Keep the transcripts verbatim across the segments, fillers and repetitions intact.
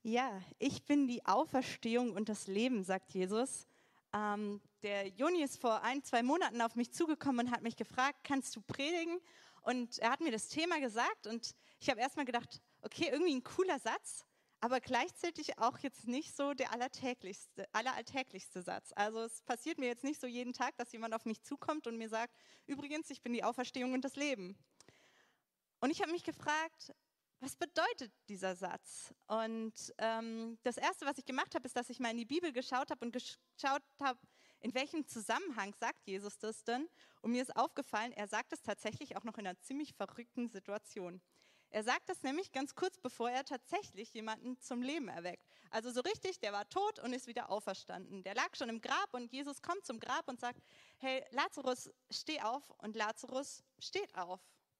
Ja, ich bin die Auferstehung und das Leben, sagt Jesus. Ähm, der Joni ist vor ein, zwei Monaten auf mich zugekommen und hat mich gefragt, kannst du predigen? Und er hat mir das Thema gesagt und ich habe erstmal gedacht, okay, irgendwie ein cooler Satz, aber gleichzeitig auch jetzt nicht so der allertäglichste, alleralltäglichste Satz. Also es passiert mir jetzt nicht so jeden Tag, dass jemand auf mich zukommt und mir sagt, übrigens, ich bin die Auferstehung und das Leben. Und ich habe mich gefragt, was bedeutet dieser Satz? Und ähm, das Erste, was ich gemacht habe, ist, dass ich mal in die Bibel geschaut habe und geschaut habe, in welchem Zusammenhang sagt Jesus das denn? Und mir ist aufgefallen, er sagt es tatsächlich auch noch in einer ziemlich verrückten Situation. Er sagt das nämlich ganz kurz, bevor er tatsächlich jemanden zum Leben erweckt. Also so richtig, der war tot und ist wieder auferstanden. Der lag schon im Grab und Jesus kommt zum Grab und sagt, hey Lazarus, steh auf. Und Lazarus steht auf.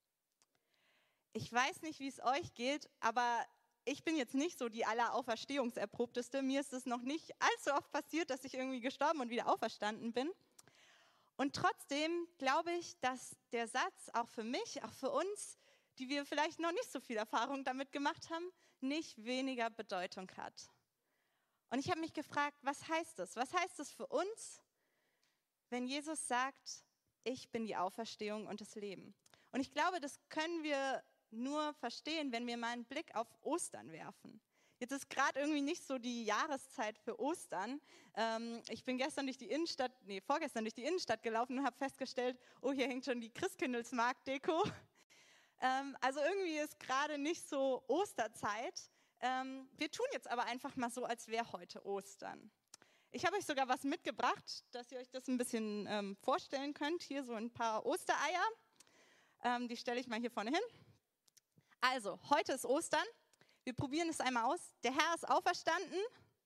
Ich weiß nicht, wie es euch geht, aber ich bin jetzt nicht so die allerauferstehungserprobteste. Mir ist es noch nicht allzu oft passiert, dass ich irgendwie gestorben und wieder auferstanden bin. Und trotzdem glaube ich, dass der Satz auch für mich, auch für uns, die wir vielleicht noch nicht so viel Erfahrung damit gemacht haben, nicht weniger Bedeutung hat. Und ich habe mich gefragt, was heißt das? Was heißt das für uns, wenn Jesus sagt, ich bin die Auferstehung und das Leben? Und ich glaube, das können wir nur verstehen, wenn wir mal einen Blick auf Ostern werfen. Jetzt ist gerade irgendwie nicht so die Jahreszeit für Ostern. Ähm, ich bin gestern durch die Innenstadt, nee, vorgestern durch die Innenstadt gelaufen und habe festgestellt, oh, hier hängt schon die Christkindlesmarkt-Deko. Ähm, also irgendwie ist gerade nicht so Osterzeit. Ähm, wir tun jetzt aber einfach mal so, als wäre heute Ostern. Ich habe euch sogar was mitgebracht, dass ihr euch das ein bisschen ähm, vorstellen könnt. Hier so ein paar Ostereier. Ähm, die stelle ich mal hier vorne hin. Also, heute ist Ostern. Wir probieren es einmal aus. Der Herr ist auferstanden.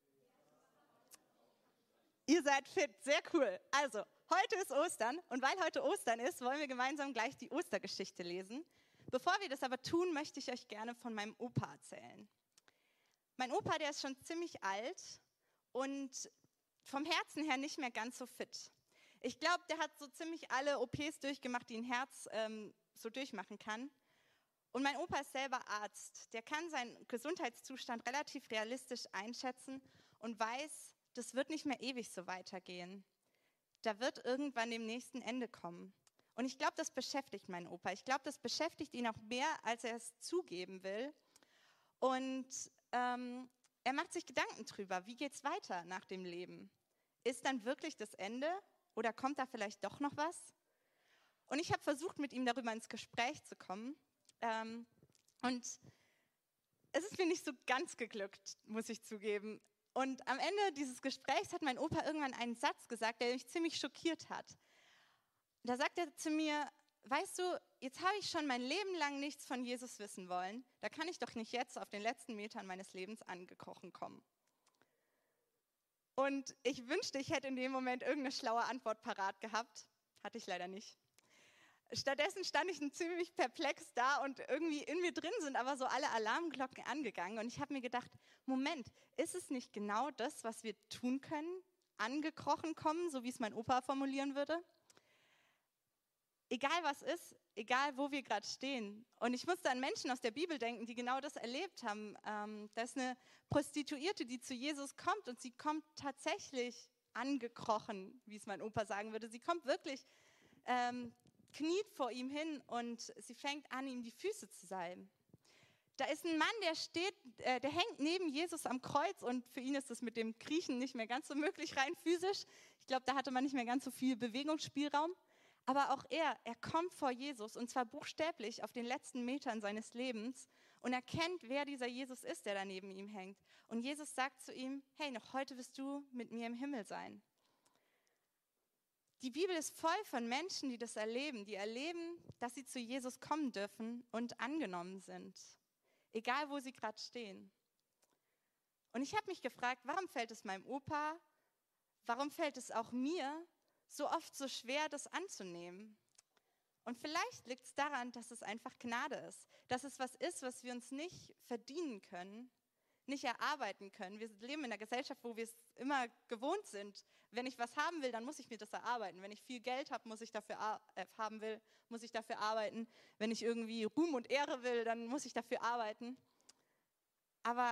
Ihr seid fit, sehr cool. Also, heute ist Ostern und weil heute Ostern ist, wollen wir gemeinsam gleich die Ostergeschichte lesen. Bevor wir das aber tun, möchte ich euch gerne von meinem Opa erzählen. Mein Opa, der ist schon ziemlich alt und vom Herzen her nicht mehr ganz so fit. Ich glaube, der hat so ziemlich alle O Ps durchgemacht, die ein Herz ähm, so durchmachen kann. Und mein Opa ist selber Arzt. Der kann seinen Gesundheitszustand relativ realistisch einschätzen und weiß, das wird nicht mehr ewig so weitergehen. Da wird irgendwann dem nächsten Ende kommen. Und ich glaube, das beschäftigt meinen Opa. Ich glaube, das beschäftigt ihn auch mehr, als er es zugeben will. Und ähm, er macht sich Gedanken drüber, wie geht es weiter nach dem Leben? Ist dann wirklich das Ende oder kommt da vielleicht doch noch was? Und ich habe versucht, mit ihm darüber ins Gespräch zu kommen. Ähm, und es ist mir nicht so ganz geglückt, muss ich zugeben. Und am Ende dieses Gesprächs hat mein Opa irgendwann einen Satz gesagt, der mich ziemlich schockiert hat. Da sagt er zu mir, weißt du, jetzt habe ich schon mein Leben lang nichts von Jesus wissen wollen, da kann ich doch nicht jetzt auf den letzten Metern meines Lebens angekrochen kommen. Und ich wünschte, ich hätte in dem Moment irgendeine schlaue Antwort parat gehabt, hatte ich leider nicht. Stattdessen stand ich ziemlich perplex da und irgendwie in mir drin sind aber so alle Alarmglocken angegangen. Und ich habe mir gedacht, Moment, ist es nicht genau das, was wir tun können? Angekrochen kommen, so wie es mein Opa formulieren würde? Egal was ist, egal wo wir gerade stehen. Und ich musste an Menschen aus der Bibel denken, die genau das erlebt haben. Ähm, da ist eine Prostituierte, die zu Jesus kommt und sie kommt tatsächlich angekrochen, wie es mein Opa sagen würde. Sie kommt wirklich... Ähm, kniet vor ihm hin und sie fängt an, ihm die Füße zu salben. Da ist ein Mann, der steht, äh, der hängt neben Jesus am Kreuz und für ihn ist das mit dem Kriechen nicht mehr ganz so möglich, rein physisch. Ich glaube, da hatte man nicht mehr ganz so viel Bewegungsspielraum. Aber auch er, er kommt vor Jesus und zwar buchstäblich auf den letzten Metern seines Lebens und erkennt, wer dieser Jesus ist, der da neben ihm hängt. Und Jesus sagt zu ihm, hey, noch heute wirst du mit mir im Himmel sein. Die Bibel ist voll von Menschen, die das erleben, die erleben, dass sie zu Jesus kommen dürfen und angenommen sind, egal wo sie gerade stehen. Und ich habe mich gefragt, warum fällt es meinem Opa, warum fällt es auch mir so oft so schwer, das anzunehmen? Und vielleicht liegt es daran, dass es einfach Gnade ist, dass es was ist, was wir uns nicht verdienen können, nicht erarbeiten können. Wir leben in einer Gesellschaft, wo wir es immer gewohnt sind. Wenn ich was haben will, dann muss ich mir das erarbeiten. Wenn ich viel Geld habe, muss ich dafür äh, haben will, muss ich dafür arbeiten. Wenn ich irgendwie Ruhm und Ehre will, dann muss ich dafür arbeiten. Aber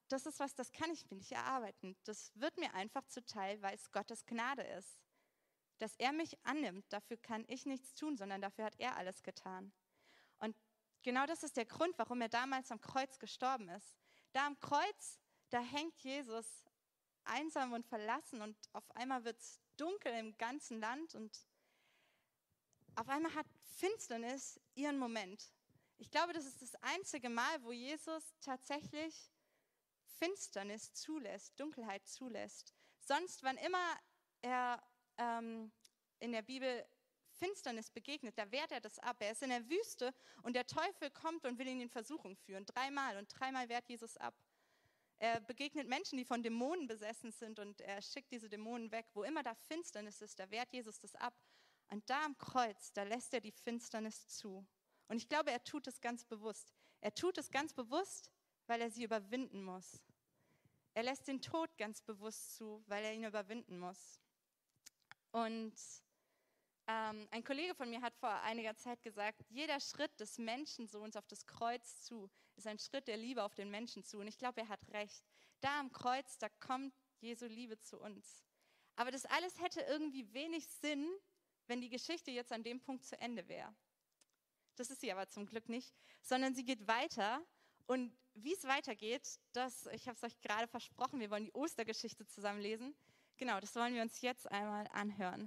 das ist was, das kann ich mir nicht erarbeiten. Das wird mir einfach zuteil, weil es Gottes Gnade ist. Dass er mich annimmt, dafür kann ich nichts tun, sondern dafür hat er alles getan. Und genau das ist der Grund, warum er damals am Kreuz gestorben ist. Da am Kreuz, da hängt Jesus einsam und verlassen und auf einmal wird es dunkel im ganzen Land und auf einmal hat Finsternis ihren Moment. Ich glaube, das ist das einzige Mal, wo Jesus tatsächlich Finsternis zulässt, Dunkelheit zulässt. Sonst, wann immer er ähm, in der Bibel Finsternis begegnet, da wehrt er das ab. Er ist in der Wüste und der Teufel kommt und will ihn in Versuchung führen. Dreimal und dreimal wehrt Jesus ab. Er begegnet Menschen, die von Dämonen besessen sind und er schickt diese Dämonen weg. Wo immer da Finsternis ist, da wehrt Jesus das ab. Und da am Kreuz, da lässt er die Finsternis zu. Und ich glaube, er tut es ganz bewusst. Er tut es ganz bewusst, weil er sie überwinden muss. Er lässt den Tod ganz bewusst zu, weil er ihn überwinden muss. Und ähm, ein Kollege von mir hat vor einiger Zeit gesagt, jeder Schritt des Menschensohns auf das Kreuz zu, ist ein Schritt der Liebe auf den Menschen zu. Und ich glaube, er hat recht. Da am Kreuz, da kommt Jesu Liebe zu uns. Aber das alles hätte irgendwie wenig Sinn, wenn die Geschichte jetzt an dem Punkt zu Ende wäre. Das ist sie aber zum Glück nicht, sondern sie geht weiter. Und wie es weitergeht, das, ich habe es euch gerade versprochen, wir wollen die Ostergeschichte zusammen lesen. Genau, das wollen wir uns jetzt einmal anhören.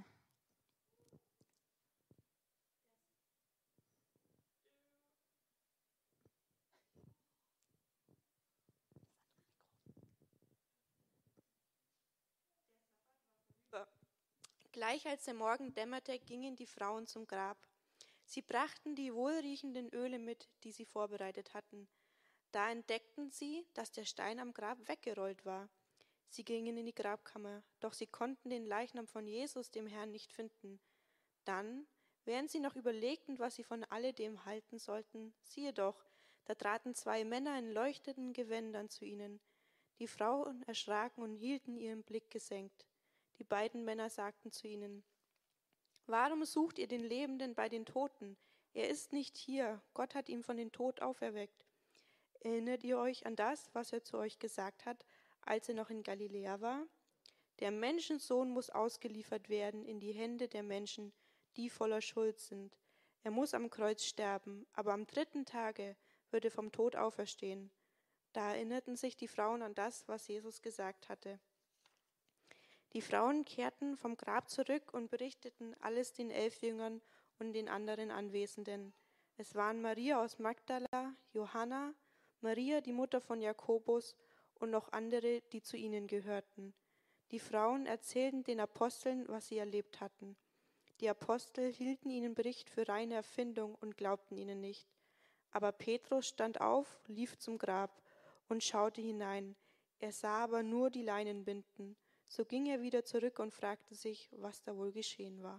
Gleich als der Morgen dämmerte, gingen die Frauen zum Grab. Sie brachten die wohlriechenden Öle mit, die sie vorbereitet hatten. Da entdeckten sie, dass der Stein am Grab weggerollt war. Sie gingen in die Grabkammer, doch sie konnten den Leichnam von Jesus, dem Herrn, nicht finden. Dann, während sie noch überlegten, was sie von alledem halten sollten, siehe doch, da traten zwei Männer in leuchtenden Gewändern zu ihnen. Die Frauen erschraken und hielten ihren Blick gesenkt. Die beiden Männer sagten zu ihnen: Warum sucht ihr den Lebenden bei den Toten? Er ist nicht hier, Gott hat ihn von den Toten auferweckt. Erinnert ihr euch an das, was er zu euch gesagt hat, als er noch in Galiläa war? Der Menschensohn muss ausgeliefert werden in die Hände der Menschen, die voller Schuld sind. Er muss am Kreuz sterben, aber am dritten Tage wird er vom Tod auferstehen. Da erinnerten sich die Frauen an das, was Jesus gesagt hatte. Die Frauen kehrten vom Grab zurück und berichteten alles den elf Jüngern und den anderen Anwesenden. Es waren Maria aus Magdala, Johanna, Maria, die Mutter von Jakobus, und noch andere, die zu ihnen gehörten. Die Frauen erzählten den Aposteln, was sie erlebt hatten. Die Apostel hielten ihnen Bericht für reine Erfindung und glaubten ihnen nicht. Aber Petrus stand auf, lief zum Grab und schaute hinein. Er sah aber nur die Leinenbinden. So ging er wieder zurück und fragte sich, was da wohl geschehen war.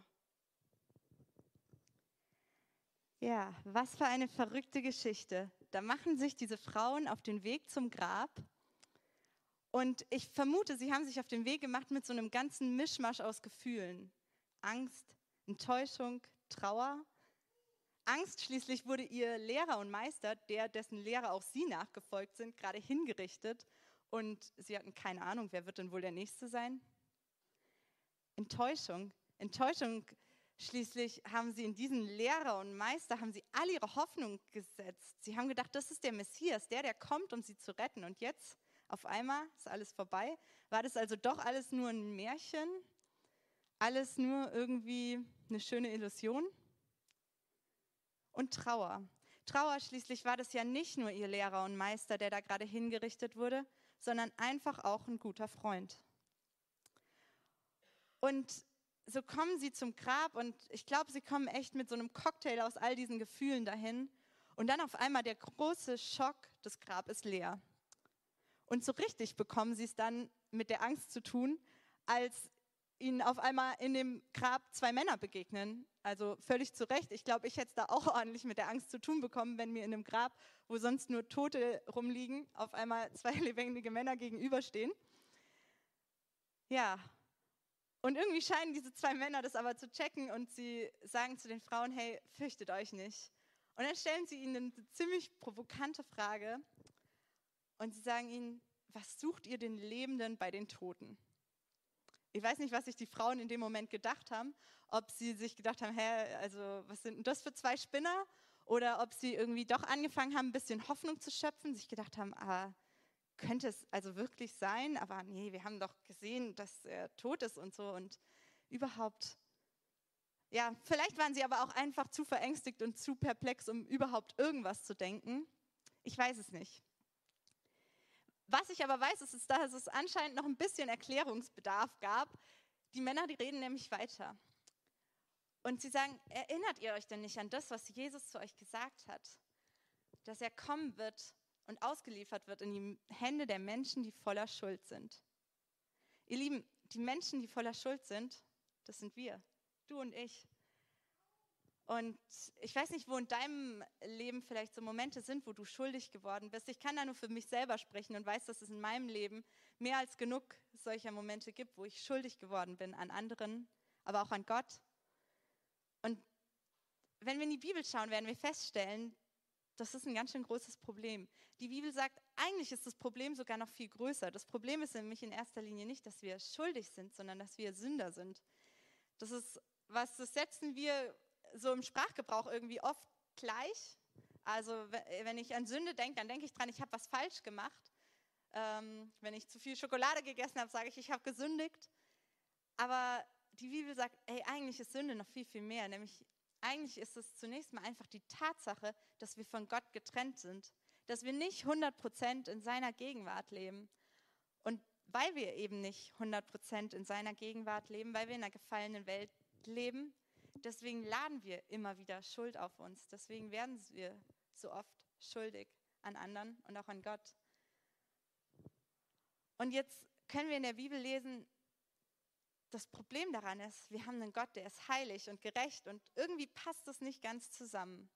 Ja, was für eine verrückte Geschichte. Da machen sich diese Frauen auf den Weg zum Grab. Und ich vermute, sie haben sich auf den Weg gemacht mit so einem ganzen Mischmasch aus Gefühlen. Angst, Enttäuschung, Trauer. Angst, schließlich wurde ihr Lehrer und Meister, der dessen Lehrer auch sie nachgefolgt sind, gerade hingerichtet. Und sie hatten keine Ahnung, wer wird denn wohl der Nächste sein? Enttäuschung. Enttäuschung, schließlich haben sie in diesen Lehrer und Meister, haben sie alle ihre Hoffnung gesetzt. Sie haben gedacht, das ist der Messias, der, der kommt, um sie zu retten. Und jetzt, auf einmal, ist alles vorbei. War das also doch alles nur ein Märchen? Alles nur irgendwie eine schöne Illusion? Und Trauer. Trauer, schließlich war das ja nicht nur ihr Lehrer und Meister, der da gerade hingerichtet wurde, sondern einfach auch ein guter Freund. Und so kommen sie zum Grab und ich glaube, sie kommen echt mit so einem Cocktail aus all diesen Gefühlen dahin. Und dann auf einmal der große Schock, das Grab ist leer. Und so richtig bekommen sie es dann mit der Angst zu tun, als ihnen auf einmal in dem Grab zwei Männer begegnen. Also völlig zu Recht. Ich glaube, ich hätte es da auch ordentlich mit der Angst zu tun bekommen, wenn mir in einem Grab, wo sonst nur Tote rumliegen, auf einmal zwei lebendige Männer gegenüberstehen. Ja, und irgendwie scheinen diese zwei Männer das aber zu checken und sie sagen zu den Frauen, hey, fürchtet euch nicht. Und dann stellen sie ihnen eine ziemlich provokante Frage und sie sagen ihnen, was sucht ihr den Lebenden bei den Toten? Ich weiß nicht, was sich die Frauen in dem Moment gedacht haben, ob sie sich gedacht haben, hä, also was sind denn das für zwei Spinner? Oder ob sie irgendwie doch angefangen haben, ein bisschen Hoffnung zu schöpfen, sich gedacht haben, ah, könnte es also wirklich sein? Aber nee, wir haben doch gesehen, dass er tot ist und so und überhaupt. Ja, vielleicht waren sie aber auch einfach zu verängstigt und zu perplex, um überhaupt irgendwas zu denken. Ich weiß es nicht. Was ich aber weiß, ist, ist, dass es anscheinend noch ein bisschen Erklärungsbedarf gab. Die Männer, die reden nämlich weiter. Und sie sagen, erinnert ihr euch denn nicht an das, was Jesus zu euch gesagt hat? Dass er kommen wird und ausgeliefert wird in die Hände der Menschen, die voller Schuld sind. Ihr Lieben, die Menschen, die voller Schuld sind, das sind wir, du und ich. Und ich weiß nicht, wo in deinem Leben vielleicht so Momente sind, wo du schuldig geworden bist. Ich kann da nur für mich selber sprechen und weiß, dass es in meinem Leben mehr als genug solcher Momente gibt, wo ich schuldig geworden bin an anderen, aber auch an Gott. Und wenn wir in die Bibel schauen, werden wir feststellen, das ist ein ganz schön großes Problem. Die Bibel sagt, eigentlich ist das Problem sogar noch viel größer. Das Problem ist nämlich in erster Linie nicht, dass wir schuldig sind, sondern dass wir Sünder sind. Das ist was, das setzen wir so im Sprachgebrauch irgendwie oft gleich. Also wenn ich an Sünde denke, dann denke ich dran, ich habe was falsch gemacht. Ähm, wenn ich zu viel Schokolade gegessen habe, sage ich, ich habe gesündigt. Aber die Bibel sagt, ey, eigentlich ist Sünde noch viel, viel mehr. Nämlich eigentlich ist es zunächst mal einfach die Tatsache, dass wir von Gott getrennt sind. Dass wir nicht hundert Prozent in seiner Gegenwart leben. Und weil wir eben nicht hundert Prozent in seiner Gegenwart leben, weil wir in einer gefallenen Welt leben, deswegen laden wir immer wieder Schuld auf uns. Deswegen werden wir so oft schuldig an anderen und auch an Gott. Und jetzt können wir in der Bibel lesen, das Problem daran ist, wir haben einen Gott, der ist heilig und gerecht und irgendwie passt das nicht ganz zusammen.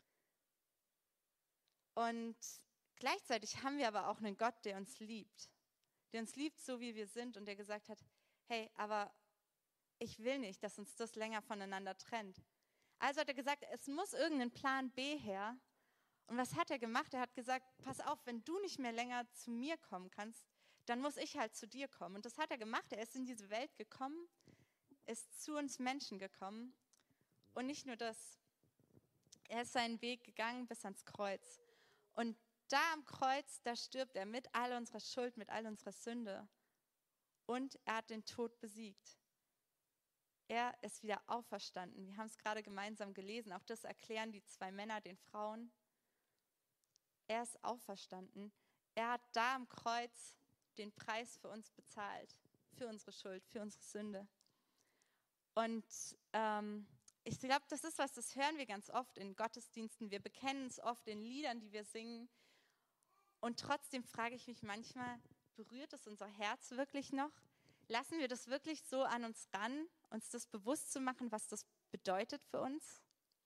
Und gleichzeitig haben wir aber auch einen Gott, der uns liebt. Der uns liebt, so wie wir sind und der gesagt hat, hey, aber ich will nicht, dass uns das länger voneinander trennt. Also hat er gesagt, es muss irgendein Plan B her. Und was hat er gemacht? Er hat gesagt, pass auf, wenn du nicht mehr länger zu mir kommen kannst, dann muss ich halt zu dir kommen. Und das hat er gemacht. Er ist in diese Welt gekommen, ist zu uns Menschen gekommen. Und nicht nur das, er ist seinen Weg gegangen bis ans Kreuz. Und da am Kreuz, da stirbt er mit all unserer Schuld, mit all unserer Sünde. Und er hat den Tod besiegt. Er ist wieder auferstanden. Wir haben es gerade gemeinsam gelesen. Auch das erklären die zwei Männer den Frauen. Er ist auferstanden. Er hat da am Kreuz den Preis für uns bezahlt. Für unsere Schuld, für unsere Sünde. Und ähm, ich glaube, das ist was, das hören wir ganz oft in Gottesdiensten. Wir bekennen es oft in Liedern, die wir singen. Und trotzdem frage ich mich manchmal, berührt es unser Herz wirklich noch? Lassen wir das wirklich so an uns ran, uns das bewusst zu machen, was das bedeutet für uns?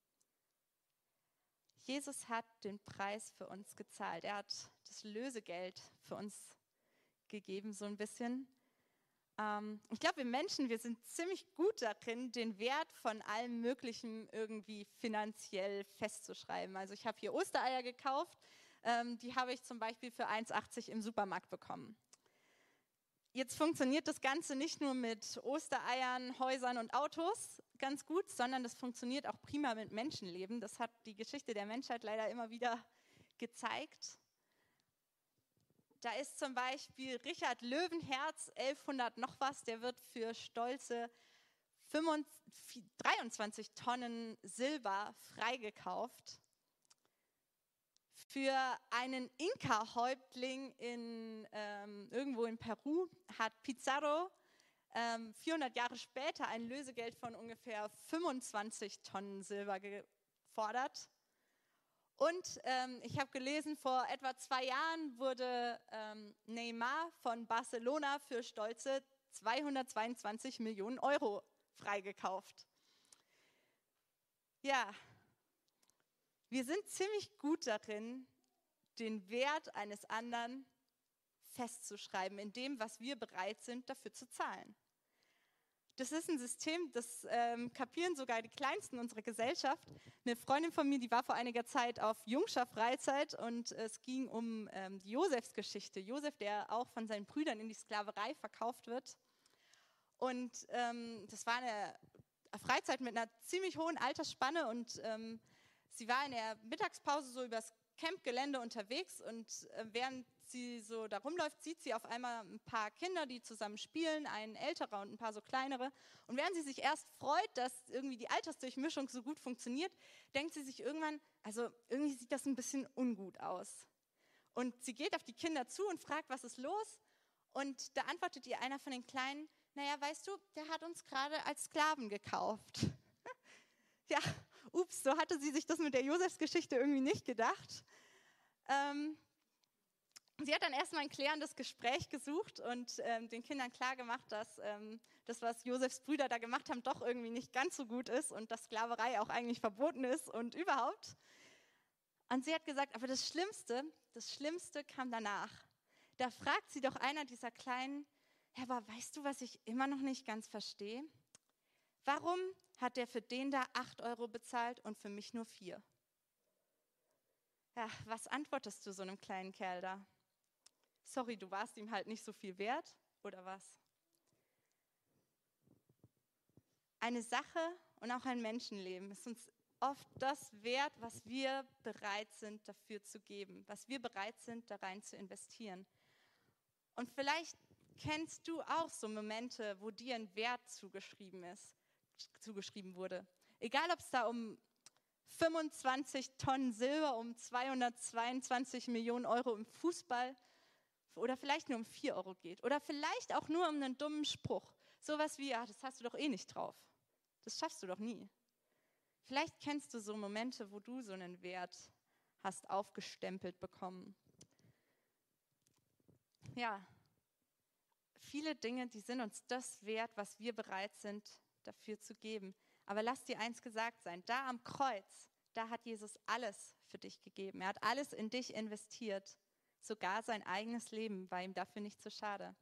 Jesus hat den Preis für uns gezahlt. Er hat das Lösegeld für uns gegeben, so ein bisschen. Ähm, ich glaube, wir Menschen, wir sind ziemlich gut darin, den Wert von allem Möglichen irgendwie finanziell festzuschreiben. Also ich habe hier Ostereier gekauft. Ähm, die habe ich zum Beispiel für eins achtzig im Supermarkt bekommen. Jetzt funktioniert das Ganze nicht nur mit Ostereiern, Häusern und Autos ganz gut, sondern das funktioniert auch prima mit Menschenleben. Das hat die Geschichte der Menschheit leider immer wieder gezeigt. Da ist zum Beispiel Richard Löwenherz, elfhundert noch was, der wird für stolze dreiundzwanzig Tonnen Silber freigekauft. Für einen Inka-Häuptling in, ähm, irgendwo in Peru hat Pizarro ähm, vierhundert Jahre später ein Lösegeld von ungefähr fünfundzwanzig Tonnen Silber gefordert. Und ähm, ich habe gelesen, vor etwa zwei Jahren wurde ähm, Neymar von Barcelona für stolze zweihundertzweiundzwanzig Millionen Euro freigekauft. Ja, wir sind ziemlich gut darin, den Wert eines anderen festzuschreiben, in dem, was wir bereit sind, dafür zu zahlen. Das ist ein System, das ähm, kapieren sogar die Kleinsten unserer Gesellschaft. Eine Freundin von mir, die war vor einiger Zeit auf Jungscher-Freizeit und es ging um ähm, die Josefsgeschichte. Josef, der auch von seinen Brüdern in die Sklaverei verkauft wird. Und ähm, das war eine Freizeit mit einer ziemlich hohen Altersspanne und ähm, sie war in der Mittagspause so übers Campgelände unterwegs und äh, während sie so da rumläuft, sieht sie auf einmal ein paar Kinder, die zusammen spielen, ein älterer und ein paar so kleinere. Und während sie sich erst freut, dass irgendwie die Altersdurchmischung so gut funktioniert, denkt sie sich irgendwann, also irgendwie sieht das ein bisschen ungut aus. Und sie geht auf die Kinder zu und fragt, was ist los? Und da antwortet ihr einer von den Kleinen, naja, weißt du, der hat uns gerade als Sklaven gekauft. Ja, ups, so hatte sie sich das mit der Josefsgeschichte irgendwie nicht gedacht. Ähm, sie hat dann erstmal ein klärendes Gespräch gesucht und ähm, den Kindern klargemacht, dass ähm, das, was Josefs Brüder da gemacht haben, doch irgendwie nicht ganz so gut ist und dass Sklaverei auch eigentlich verboten ist und überhaupt. Und sie hat gesagt, aber das Schlimmste, das Schlimmste kam danach. Da fragt sie doch einer dieser Kleinen, ja, aber weißt du, was ich immer noch nicht ganz verstehe? Warum hat der für den da acht Euro bezahlt und für mich nur vier? Ja, was antwortest du so einem kleinen Kerl da? Sorry, du warst ihm halt nicht so viel wert, oder was? Eine Sache und auch ein Menschenleben ist uns oft das wert, was wir bereit sind dafür zu geben, was wir bereit sind, da rein zu investieren. Und vielleicht kennst du auch so Momente, wo dir ein Wert zugeschrieben ist, zugeschrieben wurde. Egal, ob es da um fünfundzwanzig Tonnen Silber, um zweihundertzweiundzwanzig Millionen Euro im Fußball oder vielleicht nur um vier Euro geht oder vielleicht auch nur um einen dummen Spruch. Sowas wie, ach, das hast du doch eh nicht drauf. Das schaffst du doch nie. Vielleicht kennst du so Momente, wo du so einen Wert hast aufgestempelt bekommen. Ja, viele Dinge, die sind uns das wert, was wir bereit sind, dafür zu geben. Aber lass dir eins gesagt sein, da am Kreuz, da hat Jesus alles für dich gegeben. Er hat alles in dich investiert. Sogar sein eigenes Leben war ihm dafür nicht zu schade.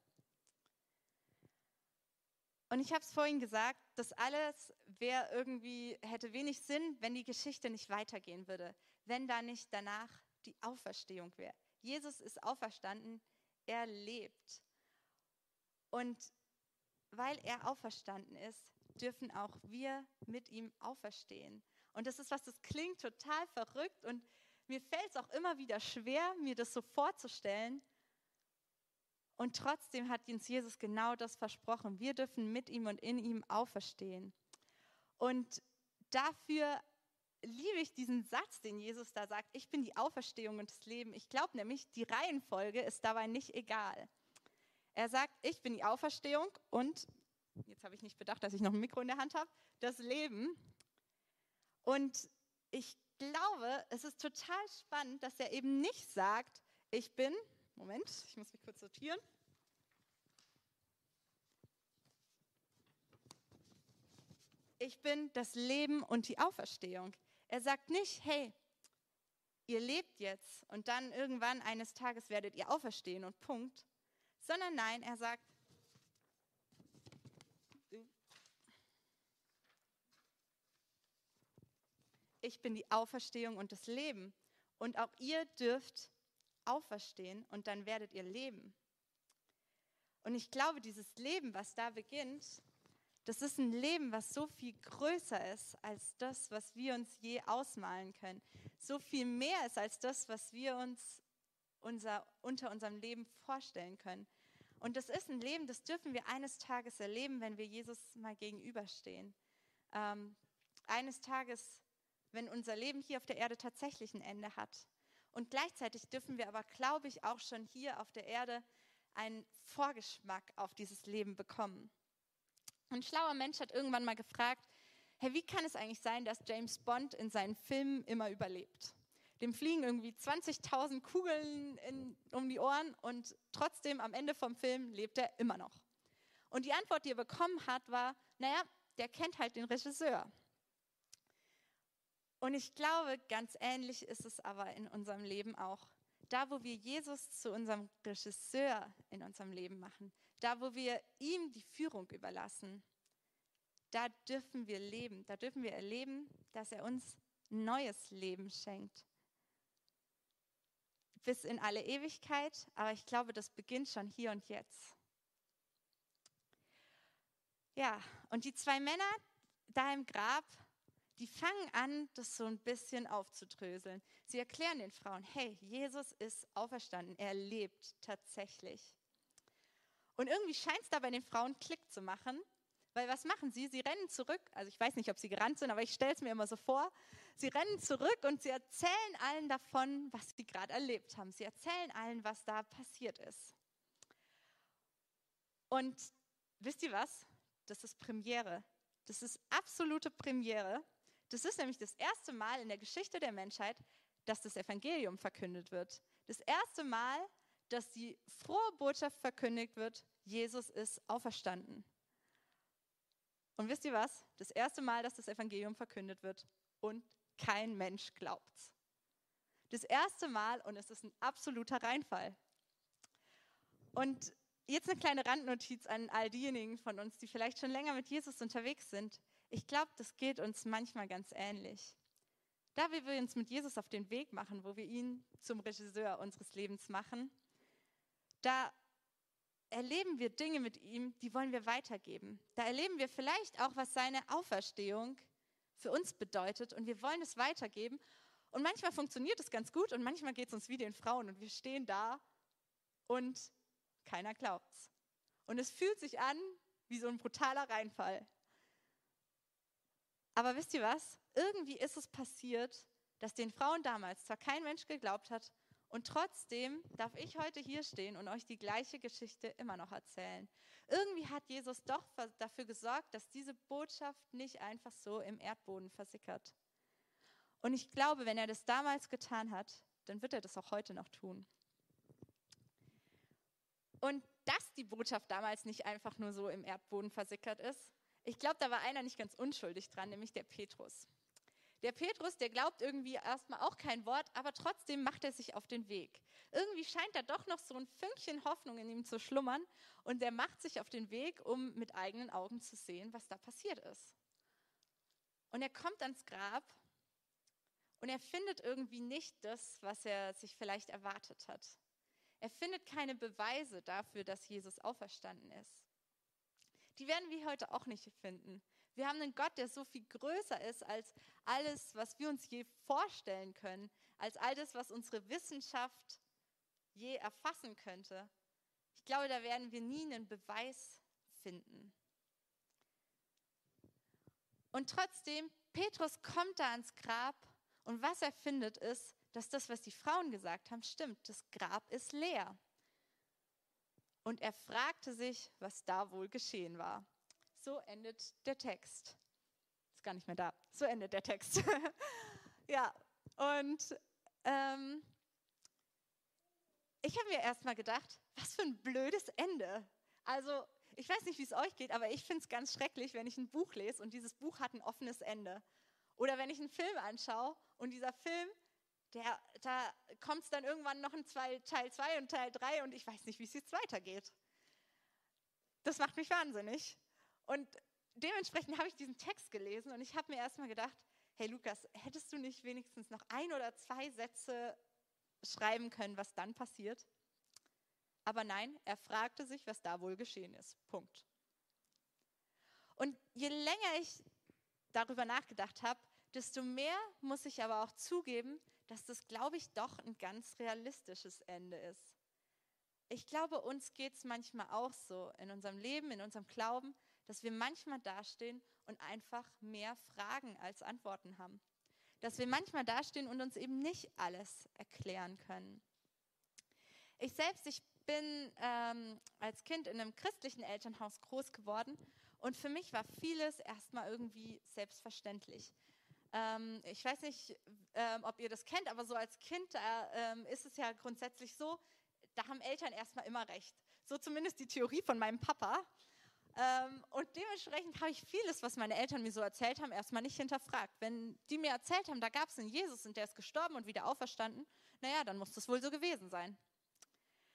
Und ich habe es vorhin gesagt, das alles wäre irgendwie, hätte wenig Sinn, wenn die Geschichte nicht weitergehen würde, wenn da nicht danach die Auferstehung wäre. Jesus ist auferstanden, er lebt. Und weil er auferstanden ist, dürfen auch wir mit ihm auferstehen. Und das ist was, das klingt total verrückt und mir fällt es auch immer wieder schwer, mir das so vorzustellen. Und trotzdem hat uns Jesus genau das versprochen. Wir dürfen mit ihm und in ihm auferstehen. Und dafür liebe ich diesen Satz, den Jesus da sagt, ich bin die Auferstehung und das Leben. Ich glaube nämlich, die Reihenfolge ist dabei nicht egal. Er sagt, ich bin die Auferstehung und, jetzt habe ich nicht bedacht, dass ich noch ein Mikro in der Hand habe, das Leben. Und ich glaube, es ist total spannend, dass er eben nicht sagt, ich bin, Moment, ich muss mich kurz sortieren. Ich bin das Leben und die Auferstehung. Er sagt nicht, hey, ihr lebt jetzt und dann irgendwann eines Tages werdet ihr auferstehen und Punkt. Sondern nein, er sagt, ich bin die Auferstehung und das Leben. Und auch ihr dürft auferstehen und dann werdet ihr leben. Und ich glaube, dieses Leben, was da beginnt, das ist ein Leben, was so viel größer ist als das, was wir uns je ausmalen können. So viel mehr ist als das, was wir uns unser, unter unserem Leben vorstellen können. Und das ist ein Leben, das dürfen wir eines Tages erleben, wenn wir Jesus mal gegenüberstehen. Ähm, eines Tages, wenn unser Leben hier auf der Erde tatsächlich ein Ende hat. Und gleichzeitig dürfen wir aber, glaube ich, auch schon hier auf der Erde einen Vorgeschmack auf dieses Leben bekommen. Ein schlauer Mensch hat irgendwann mal gefragt, hey, wie kann es eigentlich sein, dass James Bond in seinen Filmen immer überlebt? Dem fliegen irgendwie zwanzigtausend Kugeln in, um die Ohren und trotzdem am Ende vom Film lebt er immer noch. Und die Antwort, die er bekommen hat, war, naja, der kennt halt den Regisseur. Und ich glaube, ganz ähnlich ist es aber in unserem Leben auch. Da, wo wir Jesus zu unserem Regisseur in unserem Leben machen, da, wo wir ihm die Führung überlassen, da dürfen wir leben, da dürfen wir erleben, dass er uns neues Leben schenkt. Bis in alle Ewigkeit, aber ich glaube, das beginnt schon hier und jetzt. Ja, und die zwei Männer da im Grab, die fangen an, das so ein bisschen aufzudröseln. Sie erklären den Frauen, hey, Jesus ist auferstanden, er lebt tatsächlich. Und irgendwie scheint es da bei den Frauen Klick zu machen, weil was machen sie? Sie rennen zurück, also ich weiß nicht, ob sie gerannt sind, aber ich stelle es mir immer so vor. Sie rennen zurück und sie erzählen allen davon, was sie gerade erlebt haben. Sie erzählen allen, was da passiert ist. Und wisst ihr was? Das ist Premiere. Das ist absolute Premiere. Das ist nämlich das erste Mal in der Geschichte der Menschheit, dass das Evangelium verkündet wird. Das erste Mal, dass die frohe Botschaft verkündigt wird, Jesus ist auferstanden. Und wisst ihr was? Das erste Mal, dass das Evangelium verkündet wird und kein Mensch glaubt's. Das erste Mal und es ist ein absoluter Reinfall. Und jetzt eine kleine Randnotiz an all diejenigen von uns, die vielleicht schon länger mit Jesus unterwegs sind. Ich glaube, das geht uns manchmal ganz ähnlich. Da wir uns mit Jesus auf den Weg machen, wo wir ihn zum Regisseur unseres Lebens machen, da erleben wir Dinge mit ihm, die wollen wir weitergeben. Da erleben wir vielleicht auch, was seine Auferstehung für uns bedeutet und wir wollen es weitergeben. Und manchmal funktioniert es ganz gut und manchmal geht es uns wie den Frauen und wir stehen da und keiner glaubt's. Und es fühlt sich an wie so ein brutaler Reinfall. Aber wisst ihr was? Irgendwie ist es passiert, dass den Frauen damals zwar kein Mensch geglaubt hat, und trotzdem darf ich heute hier stehen und euch die gleiche Geschichte immer noch erzählen. Irgendwie hat Jesus doch dafür gesorgt, dass diese Botschaft nicht einfach so im Erdboden versickert. Und ich glaube, wenn er das damals getan hat, dann wird er das auch heute noch tun. Und dass die Botschaft damals nicht einfach nur so im Erdboden versickert ist, ich glaube, da war einer nicht ganz unschuldig dran, nämlich der Petrus. Der Petrus, der glaubt irgendwie erstmal auch kein Wort, aber trotzdem macht er sich auf den Weg. Irgendwie scheint da doch noch so ein Fünkchen Hoffnung in ihm zu schlummern und der macht sich auf den Weg, um mit eigenen Augen zu sehen, was da passiert ist. Und er kommt ans Grab und er findet irgendwie nicht das, was er sich vielleicht erwartet hat. Er findet keine Beweise dafür, dass Jesus auferstanden ist. Die werden wir heute auch nicht finden. Wir haben einen Gott, der so viel größer ist als alles, was wir uns je vorstellen können, als all das, was unsere Wissenschaft je erfassen könnte. Ich glaube, da werden wir nie einen Beweis finden. Und trotzdem, Petrus kommt da ans Grab und was er findet ist, dass das, was die Frauen gesagt haben, stimmt. Das Grab ist leer. Und er fragte sich, was da wohl geschehen war. So endet der Text. Ist gar nicht mehr da. So endet der Text. Ja, und ähm, ich habe mir erstmal gedacht, was für ein blödes Ende. Also, ich weiß nicht, wie es euch geht, aber ich finde es ganz schrecklich, wenn ich ein Buch lese und dieses Buch hat ein offenes Ende. Oder wenn ich einen Film anschaue und dieser Film, der, da kommt es dann irgendwann noch in zwei, Teil zwei und Teil drei und ich weiß nicht, wie es jetzt weitergeht. Das macht mich wahnsinnig. Und dementsprechend habe ich diesen Text gelesen und ich habe mir erstmal gedacht, hey Lukas, hättest du nicht wenigstens noch ein oder zwei Sätze schreiben können, was dann passiert? Aber nein, er fragte sich, was da wohl geschehen ist. Punkt. Und je länger ich darüber nachgedacht habe, desto mehr muss ich aber auch zugeben, dass das, glaube ich, doch ein ganz realistisches Ende ist. Ich glaube, uns geht es manchmal auch so in unserem Leben, in unserem Glauben, dass wir manchmal dastehen und einfach mehr Fragen als Antworten haben. Dass wir manchmal dastehen und uns eben nicht alles erklären können. Ich selbst, ich bin ähm, als Kind in einem christlichen Elternhaus groß geworden und für mich war vieles erstmal irgendwie selbstverständlich. Ähm, ich weiß nicht, ähm, ob ihr das kennt, aber so als Kind äh, ähm, ist es ja grundsätzlich so, da haben Eltern erstmal immer recht. So zumindest die Theorie von meinem Papa. Ähm, und dementsprechend habe ich vieles, was meine Eltern mir so erzählt haben, erstmal nicht hinterfragt. Wenn die mir erzählt haben, da gab es einen Jesus und der ist gestorben und wieder auferstanden, naja, dann muss das wohl so gewesen sein.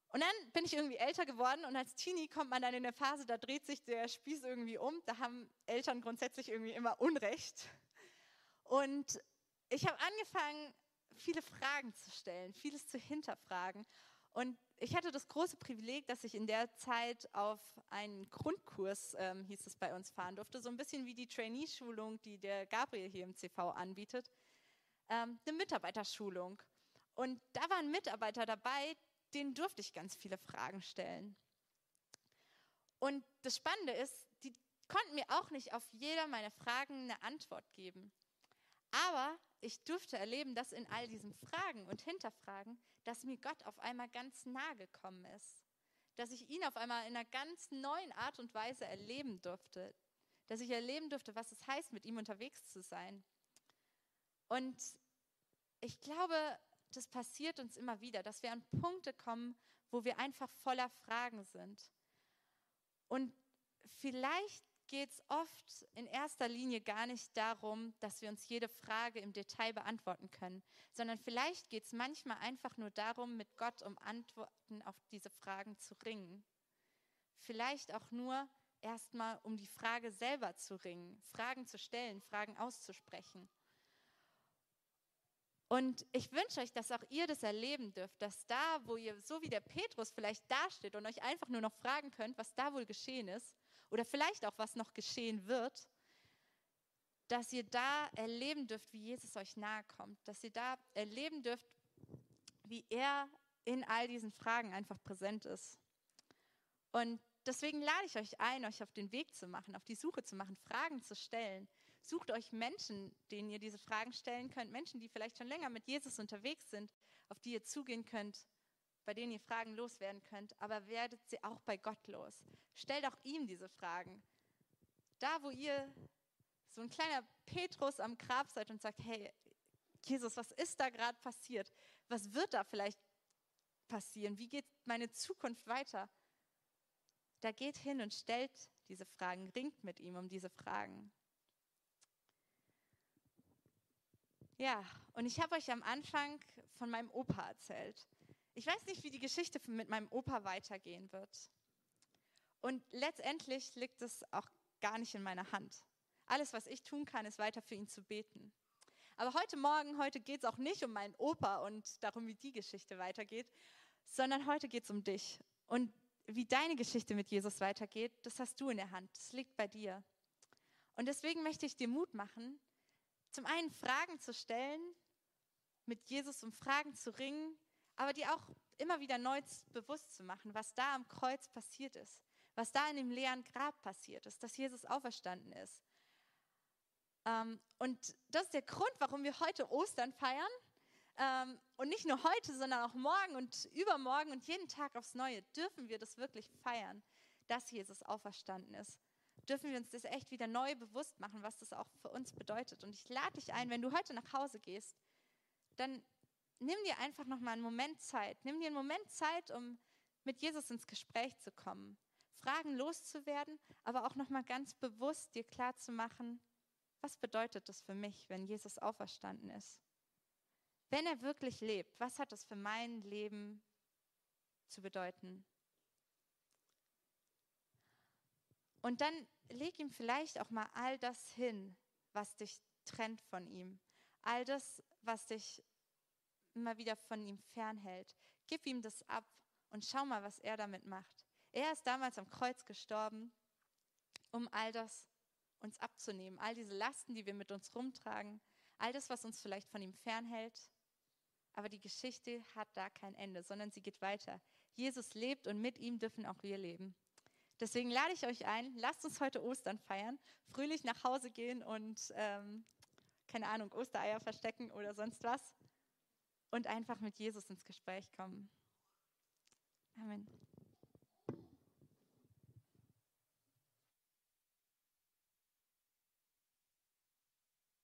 Und dann bin ich irgendwie älter geworden und als Teenie kommt man dann in eine Phase, da dreht sich der Spieß irgendwie um. Da haben Eltern grundsätzlich irgendwie immer Unrecht. Und ich habe angefangen, viele Fragen zu stellen, vieles zu hinterfragen. Und ich hatte das große Privileg, dass ich in der Zeit auf einen Grundkurs, ähm, hieß es bei uns, fahren durfte. So ein bisschen wie die Trainee-Schulung, die der Gabriel hier im C V anbietet. Ähm, eine Mitarbeiterschulung. Und da waren Mitarbeiter dabei, denen durfte ich ganz viele Fragen stellen. Und das Spannende ist, die konnten mir auch nicht auf jeder meiner Fragen eine Antwort geben. Aber ich durfte erleben, dass in all diesen Fragen und Hinterfragen, dass mir Gott auf einmal ganz nahe gekommen ist. Dass ich ihn auf einmal in einer ganz neuen Art und Weise erleben durfte. Dass ich erleben durfte, was es heißt, mit ihm unterwegs zu sein. Und ich glaube, das passiert uns immer wieder, dass wir an Punkte kommen, wo wir einfach voller Fragen sind. Und vielleicht geht es oft in erster Linie gar nicht darum, dass wir uns jede Frage im Detail beantworten können, sondern vielleicht geht es manchmal einfach nur darum, mit Gott um Antworten auf diese Fragen zu ringen. Vielleicht auch nur erstmal um die Frage selber zu ringen, Fragen zu stellen, Fragen auszusprechen. Und ich wünsche euch, dass auch ihr das erleben dürft, dass da, wo ihr so wie der Petrus vielleicht dasteht und euch einfach nur noch fragen könnt, was da wohl geschehen ist oder vielleicht auch, was noch geschehen wird, dass ihr da erleben dürft, wie Jesus euch nahe kommt, dass ihr da erleben dürft, wie er in all diesen Fragen einfach präsent ist. Und deswegen lade ich euch ein, euch auf den Weg zu machen, auf die Suche zu machen, Fragen zu stellen. Sucht euch Menschen, denen ihr diese Fragen stellen könnt, Menschen, die vielleicht schon länger mit Jesus unterwegs sind, auf die ihr zugehen könnt, bei denen ihr Fragen loswerden könnt, aber werdet sie auch bei Gott los. Stellt auch ihm diese Fragen. Da, wo ihr so ein kleiner Petrus am Grab seid und sagt, hey, Jesus, was ist da gerade passiert? Was wird da vielleicht passieren? Wie geht meine Zukunft weiter? Da geht hin und stellt diese Fragen, ringt mit ihm um diese Fragen. Ja, und ich habe euch am Anfang von meinem Opa erzählt. Ich weiß nicht, wie die Geschichte mit meinem Opa weitergehen wird. Und letztendlich liegt es auch gar nicht in meiner Hand. Alles, was ich tun kann, ist weiter für ihn zu beten. Aber heute Morgen, heute geht es auch nicht um meinen Opa und darum, wie die Geschichte weitergeht, sondern heute geht es um dich. Und wie deine Geschichte mit Jesus weitergeht, das hast du in der Hand. Das liegt bei dir. Und deswegen möchte ich dir Mut machen, zum einen Fragen zu stellen, mit Jesus um Fragen zu ringen, aber dir auch immer wieder neu bewusst zu machen, was da am Kreuz passiert ist, was da in dem leeren Grab passiert ist, dass Jesus auferstanden ist. Ähm, und das ist der Grund, warum wir heute Ostern feiern. Ähm, und nicht nur heute, sondern auch morgen und übermorgen und jeden Tag aufs Neue dürfen wir das wirklich feiern, dass Jesus auferstanden ist. Dürfen wir uns das echt wieder neu bewusst machen, was das auch für uns bedeutet. Und ich lade dich ein, wenn du heute nach Hause gehst, dann nimm dir einfach nochmal einen Moment Zeit. Nimm dir einen Moment Zeit, um mit Jesus ins Gespräch zu kommen, Fragen loszuwerden, aber auch nochmal ganz bewusst dir klarzumachen, was bedeutet das für mich, wenn Jesus auferstanden ist? Wenn er wirklich lebt, was hat das für mein Leben zu bedeuten? Und dann leg ihm vielleicht auch mal all das hin, was dich trennt von ihm. All das, was dich immer wieder von ihm fernhält. Gib ihm das ab und schau mal, was er damit macht. Er ist damals am Kreuz gestorben, um all das uns abzunehmen. All diese Lasten, die wir mit uns rumtragen. All das, was uns vielleicht von ihm fernhält. Aber die Geschichte hat da kein Ende, sondern sie geht weiter. Jesus lebt und mit ihm dürfen auch wir leben. Deswegen lade ich euch ein, lasst uns heute Ostern feiern, fröhlich nach Hause gehen und, ähm, keine Ahnung, Ostereier verstecken oder sonst was und einfach mit Jesus ins Gespräch kommen. Amen.